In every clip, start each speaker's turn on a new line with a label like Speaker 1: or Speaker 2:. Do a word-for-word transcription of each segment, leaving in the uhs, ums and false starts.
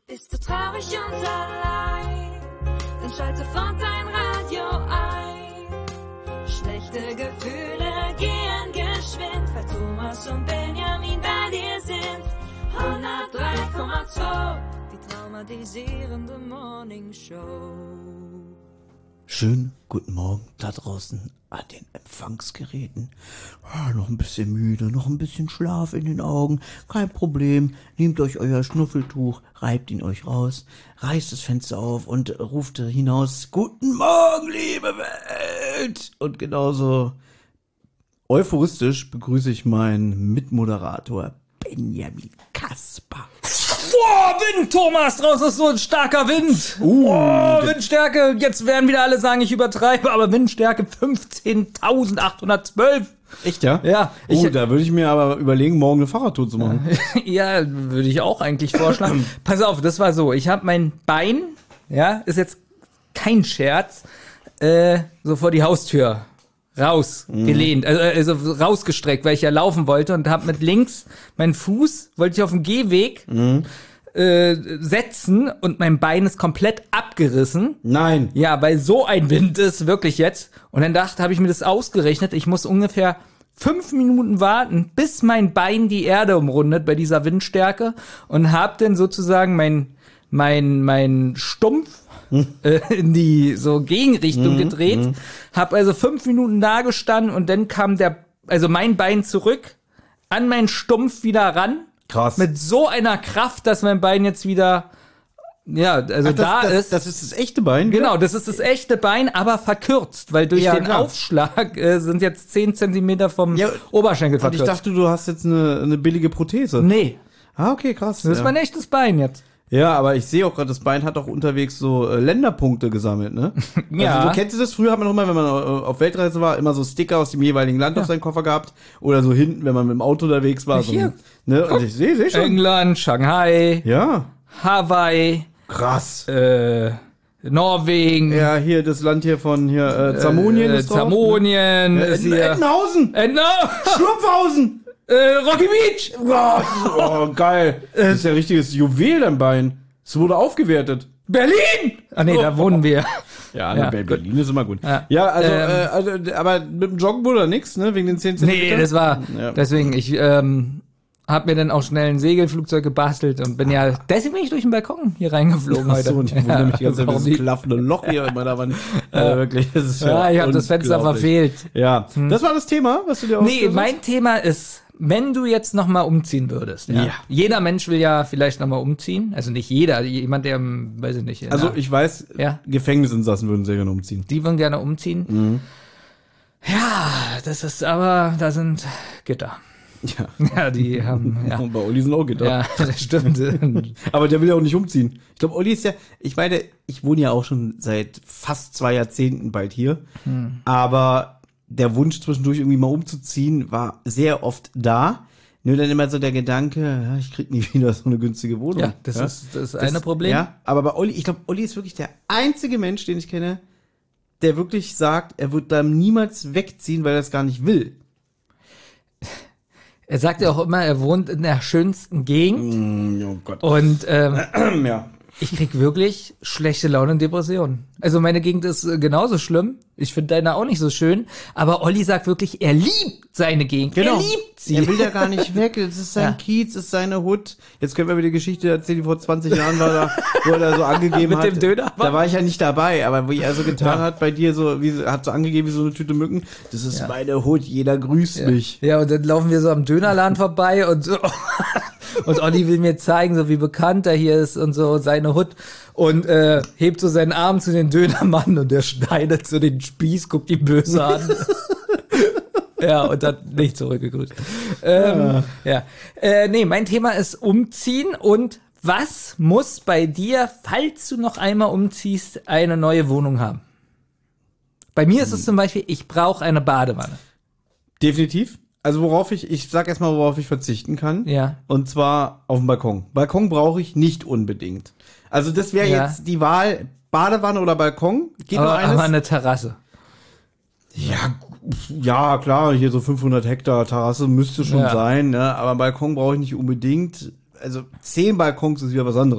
Speaker 1: Bist du traurig und allein? Dann schalte sofort dein Radio ein. Schlechte Gefühle gehen geschwind, weil Thomas und Benjamin bei dir sind. hundertdrei Komma zwei, die traumatisierende Morning Show.
Speaker 2: Schönen guten Morgen da draußen an den Empfangsgeräten. Ah, noch ein bisschen müde, noch ein bisschen Schlaf in den Augen. Kein Problem. Nehmt euch euer Schnuffeltuch, reibt ihn euch raus, reißt das Fenster auf und ruft hinaus: Guten Morgen, liebe Welt! Und genauso euphoristisch begrüße ich meinen Mitmoderator Benjamin Kasper.
Speaker 3: Boah, Wind, Thomas, draußen ist so ein starker Wind.
Speaker 2: Uh,
Speaker 3: oh, Windstärke, jetzt werden wieder alle sagen, ich übertreibe, aber Windstärke fünfzehntausendachthundertzwölf.
Speaker 2: Echt, ja?
Speaker 3: Ja.
Speaker 2: Ich,
Speaker 3: Ich,
Speaker 2: oh, da würde ich mir aber überlegen, morgen eine Fahrradtour zu machen.
Speaker 3: ja, würde ich auch eigentlich vorschlagen. Pass auf, das war so, ich habe mein Bein, ja, ist jetzt kein Scherz, äh, so vor die Haustür rausgelehnt, also, also rausgestreckt, weil ich ja laufen wollte und habe mit links meinen Fuß, wollte ich auf den Gehweg
Speaker 2: Mhm.
Speaker 3: äh, setzen und mein Bein ist komplett abgerissen.
Speaker 2: Nein.
Speaker 3: Ja, weil so ein Wind ist, wirklich jetzt. Und dann dachte, habe ich mir das ausgerechnet, ich muss ungefähr fünf Minuten warten, bis mein Bein die Erde umrundet bei dieser Windstärke und habe dann sozusagen mein, mein, mein Stumpf äh, in die so Gegenrichtung
Speaker 2: Mhm,
Speaker 3: gedreht,
Speaker 2: mhm.
Speaker 3: hab also fünf Minuten da gestanden und dann kam der, also mein Bein zurück, an meinen Stumpf wieder ran,
Speaker 2: Krass.
Speaker 3: mit so einer Kraft, dass mein Bein jetzt wieder, ja, also
Speaker 2: Ach, das,
Speaker 3: da
Speaker 2: das,
Speaker 3: ist.
Speaker 2: Das ist das echte Bein?
Speaker 3: Genau, das ist das echte Bein, aber verkürzt, weil durch
Speaker 2: Ja,
Speaker 3: den
Speaker 2: klar.
Speaker 3: Aufschlag äh, sind jetzt zehn Zentimeter vom
Speaker 2: Ja,
Speaker 3: Oberschenkel
Speaker 2: Und ich
Speaker 3: verkürzt.
Speaker 2: dachte, du hast jetzt eine, eine billige Prothese.
Speaker 3: Nee,
Speaker 2: Ah, okay, krass.
Speaker 3: das ist
Speaker 2: ja.
Speaker 3: mein echtes Bein jetzt.
Speaker 2: ja, aber ich sehe auch gerade, das Bein hat auch unterwegs so äh, Länderpunkte gesammelt, ne?
Speaker 3: Ja.
Speaker 2: Also, so kennst du das? Früher hat man noch mal, wenn man äh, auf Weltreise war, immer so Sticker aus dem jeweiligen Land auf seinen Koffer gehabt. Oder so hinten, wenn man mit dem Auto unterwegs war. So,
Speaker 3: Hier.
Speaker 2: ne? Und ich sehe, sehe schon.
Speaker 3: England, Shanghai,
Speaker 2: Ja,
Speaker 3: Hawaii,
Speaker 2: krass.
Speaker 3: äh, Norwegen,
Speaker 2: Ja, hier, das Land hier von hier, äh, Zamonien
Speaker 3: äh,
Speaker 2: ist drauf.
Speaker 3: Zamonien,
Speaker 2: Ne?
Speaker 3: ist
Speaker 2: Etten-
Speaker 3: hier,
Speaker 2: Ettenhausen!
Speaker 3: äh, no,
Speaker 2: Schlumpfhausen!
Speaker 3: äh, Rocky Beach.
Speaker 2: Oh, oh, geil. Das ist ja ein richtiges Juwel, dein Bein. Es wurde aufgewertet.
Speaker 3: Berlin! Ah nee, da wohnen wir.
Speaker 2: Ja,
Speaker 3: Ja,
Speaker 2: ne, Berlin ist immer gut.
Speaker 3: Ja.
Speaker 2: Ja, also,
Speaker 3: Ähm.
Speaker 2: äh, also, aber mit dem Joggen oder nix, ne? Wegen den zehn
Speaker 3: Nee,
Speaker 2: Zentimeter?
Speaker 3: das war,
Speaker 2: Ja.
Speaker 3: deswegen, ich ähm, hab mir dann auch schnell ein Segelflugzeug gebastelt und bin ja, deswegen bin ich durch den Balkon hier reingeflogen
Speaker 2: Ach
Speaker 3: heute.
Speaker 2: so, und ich wundere mich die ganze Zeit,
Speaker 3: warum
Speaker 2: dieses
Speaker 3: die-
Speaker 2: klaffende Loch hier in meiner Wand. Äh, wirklich, das ist
Speaker 3: Ja, ich habe das Fenster
Speaker 2: unglaublich.
Speaker 3: verfehlt.
Speaker 2: Ja, das war das Thema, was du dir
Speaker 3: Nee,
Speaker 2: ausgesucht hast?
Speaker 3: mein Thema ist, wenn du jetzt noch mal umziehen würdest. Ja.
Speaker 2: Ja.
Speaker 3: Jeder Mensch will ja vielleicht noch mal umziehen. Also nicht jeder, jemand, der, ähm, weiß ich nicht. in
Speaker 2: Also
Speaker 3: einer-
Speaker 2: ich weiß,
Speaker 3: Ja.
Speaker 2: Gefängnisinsassen würden sehr gerne umziehen.
Speaker 3: die würden gerne umziehen.
Speaker 2: Mhm.
Speaker 3: Ja, das ist aber, da sind Gitter.
Speaker 2: Ja.
Speaker 3: Ja, die haben, ja.
Speaker 2: Und bei Olli sind auch Gitter.
Speaker 3: Ja, das stimmt.
Speaker 2: Aber der will ja auch nicht umziehen. Ich glaube, Olli ist ja, ich meine, ich wohne ja auch schon seit fast zwei Jahrzehnten bald hier.
Speaker 3: Hm.
Speaker 2: Aber der Wunsch zwischendurch irgendwie mal umzuziehen war sehr oft da. Nur dann immer so der Gedanke, ja, ich krieg nie wieder so eine günstige Wohnung.
Speaker 3: Ja, das ist das eine
Speaker 2: Das-
Speaker 3: Problem.
Speaker 2: Ja, aber bei Olli, ich glaube, Olli ist wirklich der einzige Mensch, den ich kenne, der wirklich sagt, er wird da niemals wegziehen, weil er es gar nicht will.
Speaker 3: Er sagt ja auch immer, er wohnt in der schönsten Gegend.
Speaker 2: Oh Gott.
Speaker 3: Und ähm,
Speaker 2: Ja.
Speaker 3: ich krieg wirklich schlechte Laune und Depressionen. Also meine Gegend ist äh, genauso schlimm. Ich finde deine auch nicht so schön. Aber Olli sagt wirklich, er liebt seine Gegend. Er liebt sie.
Speaker 2: Er will da gar nicht weg. Es ist sein
Speaker 3: Ja.
Speaker 2: Kiez, es ist seine Hut. Jetzt können wir wieder die Geschichte erzählen, die vor zwanzig Jahren war, da, wo er da so angegeben
Speaker 3: Mit
Speaker 2: hat.
Speaker 3: dem Döner?
Speaker 2: Da war ich ja nicht dabei, aber wie er so getan hat bei dir, so wie hat so angegeben wie so eine Tüte Mücken. Das ist
Speaker 3: Ja.
Speaker 2: meine Hut, jeder grüßt mich.
Speaker 3: Ja, und dann laufen wir so am Dönerladen vorbei und so. Und Olli will mir zeigen, so wie bekannt er hier ist und so, seine Hut. Und äh, hebt so seinen Arm zu den Dönermann und der schneidet so den Spieß, guckt ihn böse an. Ja, und hat nicht zurückgegrüßt. Ähm, ja. Äh, nee, mein Thema ist Umziehen und was muss bei dir, falls du noch einmal umziehst, eine neue Wohnung haben? Bei mir ist es zum Beispiel, ich brauche eine Badewanne.
Speaker 2: Definitiv. Also worauf ich, ich sag erstmal, worauf ich verzichten kann.
Speaker 3: Ja.
Speaker 2: Und zwar auf dem Balkon. Balkon brauche ich nicht unbedingt. Also das wäre
Speaker 3: Ja.
Speaker 2: jetzt die Wahl, Badewanne oder Balkon. Geht nur
Speaker 3: Aber,
Speaker 2: eines.
Speaker 3: aber eine Terrasse.
Speaker 2: Ja, ja, klar, hier so fünfhundert Hektar Terrasse müsste schon
Speaker 3: Ja.
Speaker 2: sein, ne? Aber einen Balkon brauche ich nicht unbedingt. Also zehn Balkons ist wieder was anderes.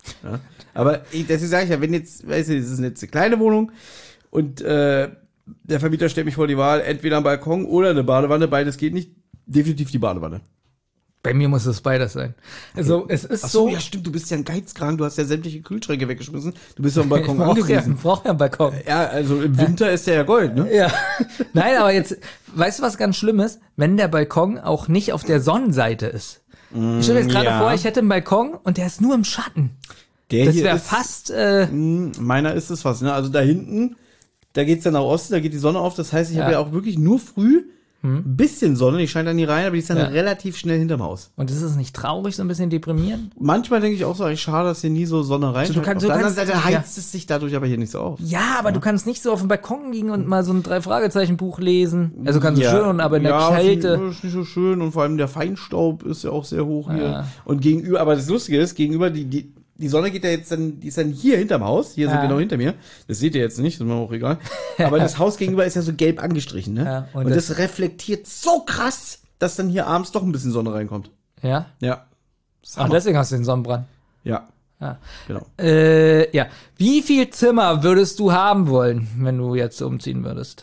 Speaker 2: Ja? Aber ich, deswegen sage ich ja, wenn jetzt, weißt du, das ist jetzt eine kleine Wohnung und äh, der Vermieter stellt mich vor die Wahl, entweder ein Balkon oder eine Badewanne, beides geht nicht, definitiv die Badewanne.
Speaker 3: Bei mir muss es beides sein. Also es ist
Speaker 2: Ach so,
Speaker 3: so.
Speaker 2: ja stimmt, du bist ja ein Geizkrank, du hast ja sämtliche Kühlschränke weggeschmissen, du bist ja am
Speaker 3: Ich
Speaker 2: Balkon
Speaker 3: brauche ja,
Speaker 2: angewiesen.
Speaker 3: brauch ja einen Balkon.
Speaker 2: Ja, also im Winter ist der ja Gold, ne?
Speaker 3: Ja. Nein, aber jetzt, weißt du, was ganz schlimm ist? Wenn der Balkon auch nicht auf der Sonnenseite ist. Ich stelle mir jetzt gerade
Speaker 2: ja.
Speaker 3: vor, ich hätte einen Balkon und der ist nur im Schatten.
Speaker 2: Der
Speaker 3: Das
Speaker 2: hier
Speaker 3: wäre
Speaker 2: ist,
Speaker 3: fast, äh,
Speaker 2: mh, meiner ist es fast, ne? Also da hinten, da geht's dann nach Osten, da geht die Sonne auf, das heißt, ich
Speaker 3: Ja.
Speaker 2: habe ja auch wirklich nur früh ein bisschen Sonne, die scheint da nie rein, aber die ist dann
Speaker 3: Ja.
Speaker 2: relativ schnell hinterm Haus.
Speaker 3: und ist es nicht traurig, so ein bisschen deprimierend?
Speaker 2: Manchmal denke ich auch so, eigentlich schade, dass hier nie so Sonne rein.
Speaker 3: So, du kannst-
Speaker 2: Auf
Speaker 3: du
Speaker 2: der anderen
Speaker 3: kannst-
Speaker 2: Seite
Speaker 3: ja.
Speaker 2: heizt es sich dadurch aber hier nicht so auf.
Speaker 3: Ja, aber du kannst nicht so auf dem Balkon liegen und mal so ein Drei-Fragezeichen-Buch lesen. Also kannst du schön, aber in der
Speaker 2: ja,
Speaker 3: Kälte.
Speaker 2: Ist nicht, ist nicht so schön und vor allem der Feinstaub ist ja auch sehr hoch hier.
Speaker 3: Ja.
Speaker 2: Und gegenüber, aber das Lustige ist, gegenüber, die, die, die Sonne geht ja jetzt dann, die ist dann hier hinterm Haus, hier
Speaker 3: Ja.
Speaker 2: sind genau hinter mir. Das seht ihr jetzt nicht, ist mir auch egal. Aber das Haus gegenüber ist ja so gelb angestrichen, ne?
Speaker 3: Ja, und
Speaker 2: und
Speaker 3: das-
Speaker 2: das, reflektiert so krass, dass dann hier abends doch ein bisschen Sonne reinkommt.
Speaker 3: Ja?
Speaker 2: Ja.
Speaker 3: Ach, deswegen hast du den Sonnenbrand.
Speaker 2: Ja.
Speaker 3: Ja.
Speaker 2: Genau.
Speaker 3: Äh, ja. Wie viel Zimmer würdest du haben wollen, wenn du jetzt umziehen würdest?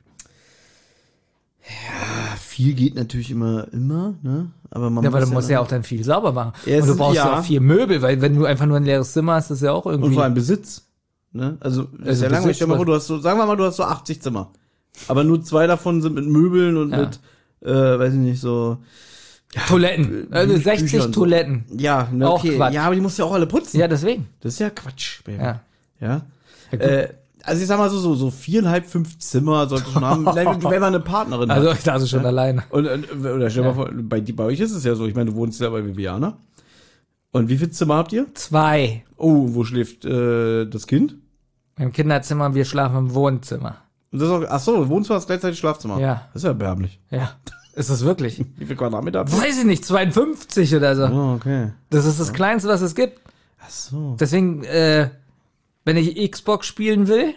Speaker 2: Ja, viel geht natürlich immer, immer, ne? Aber man
Speaker 3: Ja, aber
Speaker 2: muss
Speaker 3: du musst
Speaker 2: ja,
Speaker 3: ja auch dann viel sauber machen.
Speaker 2: Ja, es
Speaker 3: und du
Speaker 2: ist-
Speaker 3: brauchst ja
Speaker 2: ja.
Speaker 3: auch viel Möbel, weil wenn du einfach nur ein leeres Zimmer hast, ist ja auch irgendwie.
Speaker 2: und vor allem Besitz. Ne? Also, das ist
Speaker 3: Also
Speaker 2: ja langweilig.
Speaker 3: Besitz,
Speaker 2: Stell dir mal vor, du hast so, sagen wir mal, du hast so achtzig Zimmer. Aber nur zwei davon sind mit Möbeln und
Speaker 3: Ja.
Speaker 2: mit, äh, weiß ich nicht, so,
Speaker 3: Toiletten. Also
Speaker 2: Bücher
Speaker 3: sechzig
Speaker 2: und so.
Speaker 3: Toiletten.
Speaker 2: ja, ne,
Speaker 3: Auch
Speaker 2: okay.
Speaker 3: Quatsch.
Speaker 2: Ja, aber die musst du ja auch alle putzen.
Speaker 3: Ja, deswegen.
Speaker 2: Das ist ja Quatsch, Baby.
Speaker 3: Ja.
Speaker 2: Ja. Äh, also ich sag mal so, so, so viereinhalb, fünf Zimmer sollte schon haben, wenn man eine Partnerin
Speaker 3: Also
Speaker 2: hat.
Speaker 3: ich dachte schon alleine.
Speaker 2: Und, und oder stell dir mal vor, bei, bei euch ist es ja so, ich meine, du wohnst ja bei Viviana. Und wie viele Zimmer habt ihr?
Speaker 3: Zwei.
Speaker 2: Oh, wo schläft äh, das Kind?
Speaker 3: Im Kinderzimmer, wir schlafen im Wohnzimmer.
Speaker 2: Und das ist auch, ach so, Wohnzimmer ist gleichzeitig Schlafzimmer.
Speaker 3: Ja.
Speaker 2: Das ist ja erbärmlich.
Speaker 3: Ja. Ist das wirklich?
Speaker 2: Wie viel Quadratmeter habt ihr?
Speaker 3: Weiß ich nicht, zweiundfünfzig oder so.
Speaker 2: Oh, okay.
Speaker 3: Das ist das Kleinste, was es gibt.
Speaker 2: Ach so.
Speaker 3: Deswegen, äh, wenn ich Xbox spielen will,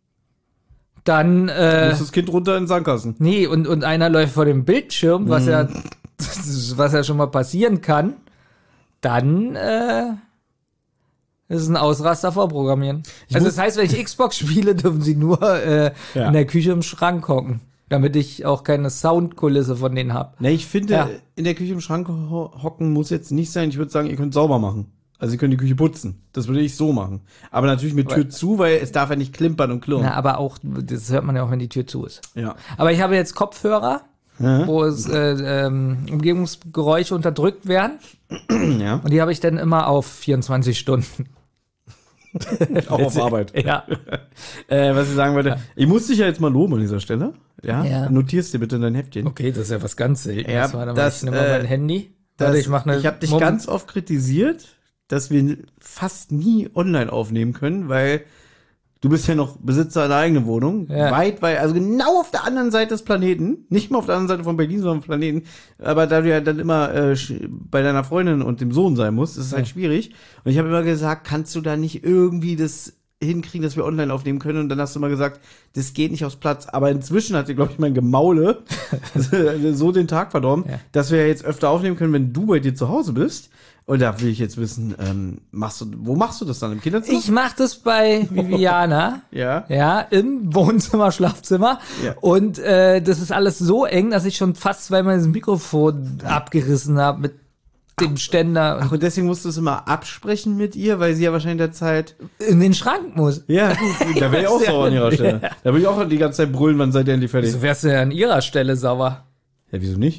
Speaker 3: dann,
Speaker 2: Du
Speaker 3: äh,
Speaker 2: musst das Kind runter in den Sandkasten.
Speaker 3: nee, und, und einer läuft vor dem Bildschirm, was ja, was ja schon mal passieren kann, dann, äh, ist es ein Ausraster vorprogrammieren. Also das heißt, wenn ich Xbox spiele, dürfen sie nur, äh,
Speaker 2: Ja.
Speaker 3: in der Küche im Schrank hocken, damit ich auch keine Soundkulisse von denen hab.
Speaker 2: Ne, ich finde,
Speaker 3: Ja.
Speaker 2: in der Küche im Schrank ho hocken muss jetzt nicht sein. Ich würde sagen, ihr könnt sauber machen. Also ihr könnt die Küche putzen. Das würde ich so machen. Aber natürlich mit Tür zu, weil es darf ja nicht klimpern und klirren.
Speaker 3: Na, aber auch, das hört man ja auch, wenn die Tür zu ist.
Speaker 2: Ja.
Speaker 3: Aber ich habe jetzt Kopfhörer,
Speaker 2: Ja.
Speaker 3: wo es äh, ähm, Umgebungsgeräusche unterdrückt werden.
Speaker 2: Ja.
Speaker 3: Und die habe ich dann immer auf vierundzwanzig Stunden.
Speaker 2: Auch auf Arbeit.
Speaker 3: Ja.
Speaker 2: Äh, was ich sagen wollte, ich muss dich ja jetzt mal loben an dieser Stelle. Ja.
Speaker 3: Ja.
Speaker 2: Notierst dir bitte in dein Heftchen.
Speaker 3: Okay, das ist ja was ganz Seltenes.
Speaker 2: Ja,
Speaker 3: Warte mal,
Speaker 2: das,
Speaker 3: ich nehme mal
Speaker 2: äh,
Speaker 3: mein Handy.
Speaker 2: Das,
Speaker 3: Warte, ich mache eine
Speaker 2: ich habe dich
Speaker 3: Mom-
Speaker 2: ganz oft kritisiert, dass wir fast nie online aufnehmen können, weil du bist ja noch Besitzer einer eigenen Wohnung.
Speaker 3: Ja.
Speaker 2: Weit, weit, also genau auf der anderen Seite des Planeten. Nicht mal auf der anderen Seite von Berlin, sondern vom Planeten. Aber da du ja dann immer äh, sch- bei deiner Freundin und dem Sohn sein musst, ist es halt schwierig. Und ich habe immer gesagt, kannst du da nicht irgendwie das hinkriegen, dass wir online aufnehmen können? Und dann hast du immer gesagt, das geht nicht aus Platz. Aber inzwischen hat dir, glaube ich, mein Gemaule so den Tag verdorben,
Speaker 3: Ja.
Speaker 2: dass wir jetzt öfter aufnehmen können, wenn du bei dir zu Hause bist. Und da will ich jetzt wissen, ähm, machst du, wo machst du das dann? Im Kinderzimmer?
Speaker 3: Ich mache das bei Viviana.
Speaker 2: Ja.
Speaker 3: Ja, im Wohnzimmer, Schlafzimmer.
Speaker 2: Ja.
Speaker 3: Und äh, das ist alles so eng, dass ich schon fast zweimal das Mikrofon abgerissen habe mit dem Ständer
Speaker 2: Ach, und deswegen musst du es immer absprechen mit ihr, weil sie ja wahrscheinlich in der Zeit.
Speaker 3: in den Schrank muss.
Speaker 2: Ja, gut, da wäre ich auch sauer an ihrer Stelle. Da würde ich auch die ganze Zeit brüllen, wann seid ihr endlich fertig?
Speaker 3: Wieso wärst du ja an ihrer Stelle sauer?
Speaker 2: Ja, wieso nicht?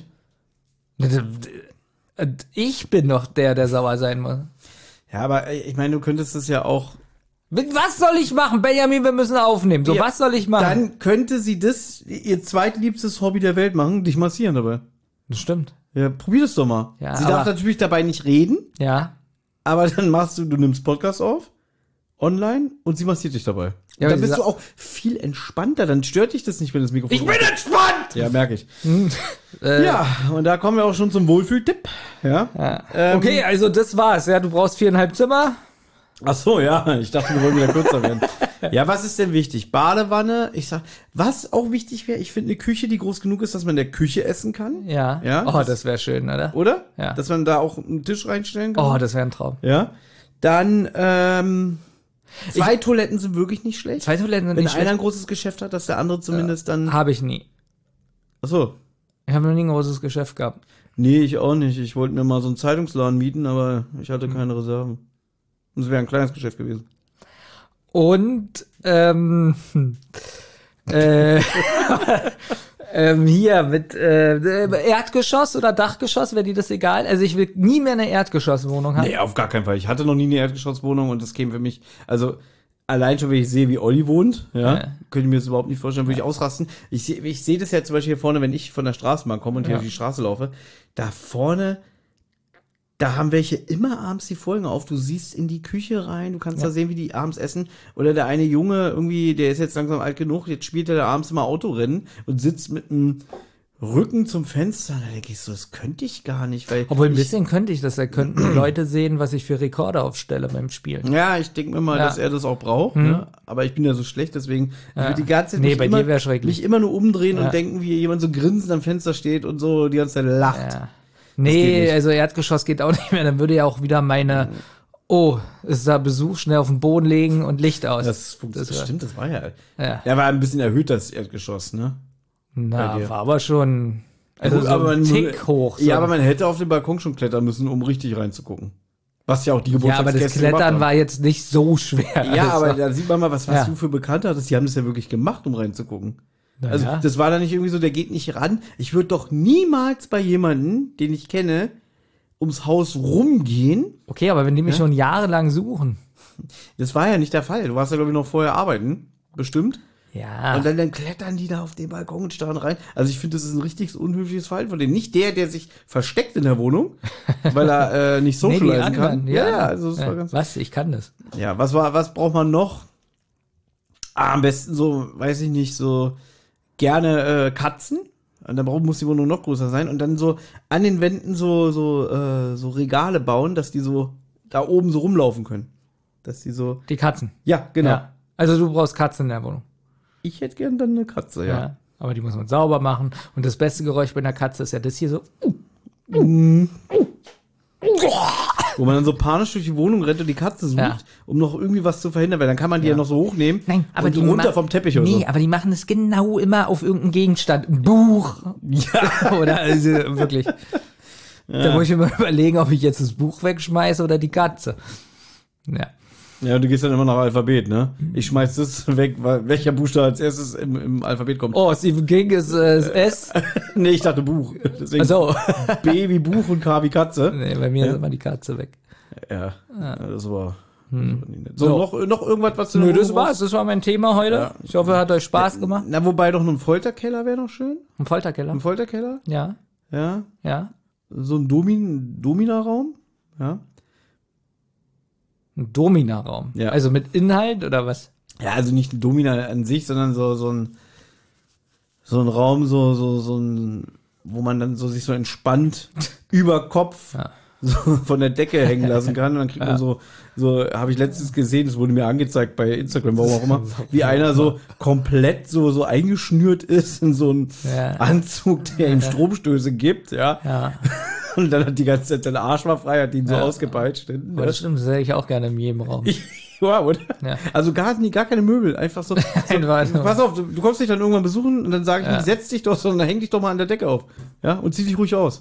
Speaker 3: Ich bin doch der, der sauer sein muss.
Speaker 2: Ja, aber äh, ich meine, du könntest es ja auch.
Speaker 3: Was soll ich machen? Benjamin, wir müssen aufnehmen. So,
Speaker 2: Ja,
Speaker 3: was soll ich machen?
Speaker 2: Dann könnte sie das, ihr zweitliebstes Hobby der Welt machen, dich massieren dabei.
Speaker 3: Das stimmt.
Speaker 2: Ja, probier das doch mal.
Speaker 3: Ja,
Speaker 2: sie
Speaker 3: aber-
Speaker 2: darf natürlich dabei nicht reden,
Speaker 3: Ja.
Speaker 2: aber dann machst du, du nimmst Podcast auf, online, und sie massiert dich dabei.
Speaker 3: Ja,
Speaker 2: Und dann
Speaker 3: aber
Speaker 2: bist
Speaker 3: sie
Speaker 2: du auch viel entspannter, dann stört dich das nicht, wenn das Mikrofon.
Speaker 3: Ich bin entspannt!
Speaker 2: Ja, merke ich.
Speaker 3: Äh,
Speaker 2: Ja, und da kommen wir auch schon zum Wohlfühltipp. Ja.
Speaker 3: ja.
Speaker 2: Ähm,
Speaker 3: Okay, also das war's. Ja, du brauchst viereinhalb Zimmer.
Speaker 2: Ach so, ja, ich dachte, wir wollen wieder kürzer werden. Ja, was ist denn wichtig? Badewanne, ich sag, was auch wichtig wäre, ich finde eine Küche, die groß genug ist, dass man in der Küche essen kann.
Speaker 3: Ja.
Speaker 2: Ja,
Speaker 3: Oh,
Speaker 2: das-
Speaker 3: das wäre schön, oder?
Speaker 2: Oder?
Speaker 3: Ja.
Speaker 2: Dass man da auch einen Tisch reinstellen kann.
Speaker 3: Oh, das wäre ein Traum.
Speaker 2: Ja. Dann, ähm, zwei ich, Toiletten sind wirklich nicht schlecht.
Speaker 3: Zwei Toiletten sind
Speaker 2: Wenn
Speaker 3: nicht schlecht.
Speaker 2: einer ein großes Geschäft hat, dass der andere zumindest dann...
Speaker 3: Habe ich nie.
Speaker 2: Ach so.
Speaker 3: Ich habe noch nie ein großes Geschäft gehabt.
Speaker 2: Nee, ich auch nicht. Ich wollte mir mal so einen Zeitungsladen mieten, aber ich hatte keine Reserven. Das wäre ein kleines Geschäft gewesen.
Speaker 3: Und, ähm, äh, ähm, hier mit äh, Erdgeschoss oder Dachgeschoss, wäre dir das egal? Also ich will nie mehr eine Erdgeschosswohnung haben.
Speaker 2: Nee, auf gar keinen Fall. Ich hatte noch nie eine Erdgeschosswohnung und das käme für mich, also allein schon, wenn ich sehe, wie Olli wohnt, ja, ja. könnte ich mir das überhaupt nicht vorstellen, würde ich ausrasten. Ich sehe ich sehe das ja zum Beispiel hier vorne, wenn ich von der Straßenbahn komme und hier
Speaker 3: ja.
Speaker 2: auf die Straße laufe, da vorne, da haben welche immer abends die Folgen auf. Du siehst in die Küche rein, du kannst ja. da sehen, wie die abends essen. Oder der eine Junge, irgendwie, der ist jetzt langsam alt genug, jetzt spielt er da abends immer Autorennen und sitzt mit einem Rücken zum Fenster. Da denke ich so, das könnte ich gar nicht. Weil
Speaker 3: Obwohl ein
Speaker 2: ich,
Speaker 3: bisschen könnte ich das. Da könnten Leute sehen, was ich für Rekorde aufstelle beim Spielen.
Speaker 2: Ja, ich denke mir mal, ja. dass er das auch braucht. Hm. Ne? Aber ich bin ja so schlecht, deswegen
Speaker 3: ja.
Speaker 2: ich würde die ganze Zeit
Speaker 3: nee,
Speaker 2: mich,
Speaker 3: bei
Speaker 2: immer,
Speaker 3: dir schrecklich.
Speaker 2: mich immer nur umdrehen
Speaker 3: ja.
Speaker 2: und denken, wie jemand so grinsend am Fenster steht und so die ganze Zeit lacht.
Speaker 3: Ja. Nee, also Erdgeschoss geht auch nicht mehr. Dann würde ja auch wieder meine, oh, ist da Besuch, schnell auf den Boden legen und Licht aus.
Speaker 2: Das, das, das stimmt, das war ja.
Speaker 3: Ja,
Speaker 2: er war ein bisschen erhöht, das Erdgeschoss, ne?
Speaker 3: Na, war aber schon, also so
Speaker 2: aber
Speaker 3: ein
Speaker 2: man,
Speaker 3: Tick hoch. So.
Speaker 2: Ja, aber man hätte auf den Balkon schon klettern müssen, um richtig reinzugucken. Was ja auch die
Speaker 3: Ja, aber das
Speaker 2: Geburtstagsgäste
Speaker 3: Klettern war jetzt nicht so schwer.
Speaker 2: Ja,
Speaker 3: also.
Speaker 2: aber da sieht man mal, was, was
Speaker 3: Ja.
Speaker 2: du für Bekannte hattest. Die haben das ja wirklich gemacht, um reinzugucken.
Speaker 3: Na
Speaker 2: Also
Speaker 3: ja.
Speaker 2: das war da nicht irgendwie so, der geht nicht ran. Ich würde doch niemals bei jemanden, den ich kenne, ums Haus rumgehen.
Speaker 3: Okay, aber wenn die mich
Speaker 2: Ja.
Speaker 3: schon jahrelang suchen.
Speaker 2: Das war ja nicht der Fall. Du warst ja, glaube ich, noch vorher arbeiten. Bestimmt.
Speaker 3: Ja.
Speaker 2: Und dann, dann klettern die da auf den Balkon und starren rein. Also ich finde, das ist ein richtig unhöfliches Verhalten von denen. Nicht der, der sich versteckt in der Wohnung, weil er äh, nicht
Speaker 3: Nee, die
Speaker 2: socialisen kann.
Speaker 3: anderen, ja.
Speaker 2: ja, also das
Speaker 3: ja.
Speaker 2: war ganz...
Speaker 3: Was? Ich kann das.
Speaker 2: Ja, was war, was braucht man noch? Ah, am besten so, weiß ich nicht, so gerne äh, Katzen. Und dann braucht, muss die Wohnung noch größer sein. Und dann so an den Wänden so, so, äh, so Regale bauen, dass die so da oben so rumlaufen können. Dass die so.
Speaker 3: Die Katzen.
Speaker 2: Ja, genau.
Speaker 3: Ja. Also du brauchst Katzen in der Wohnung.
Speaker 2: Ich hätte gern dann eine Katze, ja.
Speaker 3: Ja. Aber die muss man sauber machen. Und das beste Geräusch bei einer Katze ist ja das hier so.
Speaker 2: Wo man dann so panisch durch die Wohnung rennt und die Katze sucht,
Speaker 3: Ja.
Speaker 2: um noch irgendwie was zu verhindern, weil dann kann man die ja,
Speaker 3: Ja.
Speaker 2: noch so hochnehmen
Speaker 3: Nein, aber
Speaker 2: und
Speaker 3: die
Speaker 2: runter
Speaker 3: ma-
Speaker 2: vom Teppich oder
Speaker 3: Nee,
Speaker 2: so.
Speaker 3: aber die machen es genau immer auf irgendeinen Gegenstand. Ein Buch. Ja. Oder also wirklich. Da muss ich mir mal überlegen, ob ich jetzt das Buch wegschmeiße oder die Katze. Ja.
Speaker 2: Ja, du gehst dann immer nach Alphabet, ne? Ich schmeiß das weg, weil welcher Buchstabe als erstes im, im Alphabet kommt.
Speaker 3: Oh, Stephen King ist äh, S.
Speaker 2: Nee, ich dachte Buch. Deswegen
Speaker 3: Ach so.
Speaker 2: B wie Buch und K wie Katze.
Speaker 3: Nee, bei mir
Speaker 2: Ja.
Speaker 3: ist immer die Katze weg.
Speaker 2: Ja, das war, das
Speaker 3: Hm.
Speaker 2: war nie nett. So,
Speaker 3: So.
Speaker 2: Noch, noch irgendwas, was du
Speaker 3: Nö,
Speaker 2: noch
Speaker 3: das war's. Das war mein Thema heute.
Speaker 2: Ja.
Speaker 3: Ich hoffe, hat euch Spaß gemacht.
Speaker 2: Na, wobei doch ein Folterkeller wäre noch schön.
Speaker 3: Ein Folterkeller.
Speaker 2: Ein Folterkeller,
Speaker 3: Ja,
Speaker 2: ja.
Speaker 3: ja.
Speaker 2: So ein Domin, Dominaraum, ja.
Speaker 3: Ein Dominaraum.
Speaker 2: Ja.
Speaker 3: Also mit Inhalt oder was?
Speaker 2: Ja, also nicht ein Domina an sich, sondern so, so ein, so ein Raum, so, so, so ein, wo man dann so sich so entspannt über Kopf
Speaker 3: Ja.
Speaker 2: so von der Decke hängen lassen kann. Und dann kriegt man so, so, habe ich letztens gesehen, das wurde mir angezeigt bei Instagram, warum auch immer, wie einer so komplett so, so eingeschnürt ist in so einen
Speaker 3: Ja.
Speaker 2: Anzug, der ihm Stromstöße gibt, ja.
Speaker 3: Ja.
Speaker 2: Und dann hat die ganze Zeit seine Arsch war frei, hat ihn so
Speaker 3: Ja.
Speaker 2: ausgepeitscht.
Speaker 3: Aber das stimmt, das hätte ich auch gerne in jedem Raum.
Speaker 2: Ja, oder?
Speaker 3: Ja.
Speaker 2: Also gar, nie, gar keine Möbel, einfach so. so
Speaker 3: Einfach so.
Speaker 2: pass auf, du, du kommst dich dann irgendwann besuchen und dann sage ich
Speaker 3: Ja.
Speaker 2: nicht, setz dich doch, sondern häng dich doch mal an der Decke auf. Ja, und zieh dich ruhig aus.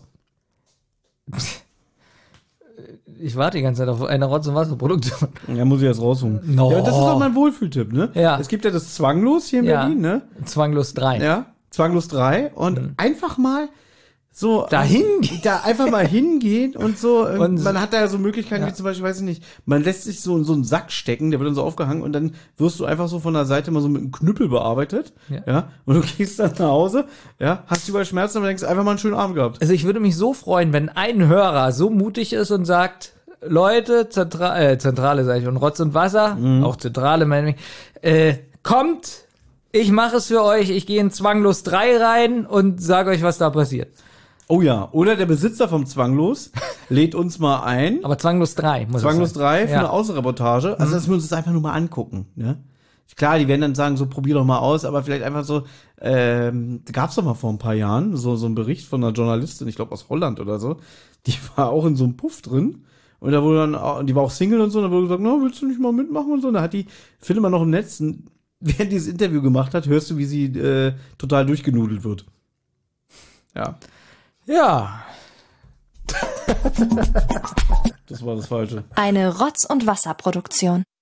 Speaker 3: Ich warte die ganze Zeit auf eine Rotz- und Wasserproduktion.
Speaker 2: Ja, muss ich jetzt rausholen.
Speaker 3: No.
Speaker 2: Ja, das ist doch mein Wohlfühltipp, ne?
Speaker 3: Ja.
Speaker 2: Es gibt ja das Zwanglos hier in
Speaker 3: Ja.
Speaker 2: Berlin, ne?
Speaker 3: Zwanglos drei.
Speaker 2: Ja, Zwanglos drei und
Speaker 3: Mhm.
Speaker 2: einfach mal so
Speaker 3: Dahin
Speaker 2: da einfach mal hingehen und so. ähm,
Speaker 3: Und-
Speaker 2: man hat da ja so Möglichkeiten
Speaker 3: Ja.
Speaker 2: wie zum Beispiel, weiß ich nicht, man lässt sich so in so einen Sack stecken, der wird dann so aufgehangen und dann wirst du einfach so von der Seite mal so mit einem Knüppel bearbeitet.
Speaker 3: Ja.
Speaker 2: Ja. Und du gehst dann nach Hause, ja, hast überall Schmerzen, aber denkst einfach mal einen schönen Abend gehabt.
Speaker 3: Also ich würde mich so freuen, wenn ein Hörer so mutig ist und sagt, Leute, Zentra äh, Zentrale sage ich, und Rotz und Wasser,
Speaker 2: Mhm.
Speaker 3: auch Zentrale meine ich, äh, kommt, ich mache es für euch, ich gehe in Zwanglos drei rein und sage euch, was da passiert.
Speaker 2: Oh ja, oder der Besitzer vom Zwanglos lädt uns mal ein.
Speaker 3: Aber Zwanglos drei muss
Speaker 2: Zwanglos
Speaker 3: es sein.
Speaker 2: drei für
Speaker 3: Ja.
Speaker 2: eine Außenreportage. Also, dass wir uns das einfach nur mal angucken, ne? Klar, die werden dann sagen, so probier doch mal aus, aber vielleicht einfach so, ähm, gab's doch mal vor ein paar Jahren so, so einen Bericht von einer Journalistin, ich glaube aus Holland oder so, die war auch in so einem Puff drin Und da wurde dann, auch, die war auch Single und so, und da wurde gesagt, na, willst du nicht mal mitmachen und so. Und da hat die Phil immer noch im Netz, während dieses Interview gemacht hat, hörst du, wie sie äh, total durchgenudelt wird. Ja.
Speaker 3: Ja.
Speaker 2: Das war das Falsche.
Speaker 4: Eine Rotz- und Wasserproduktion.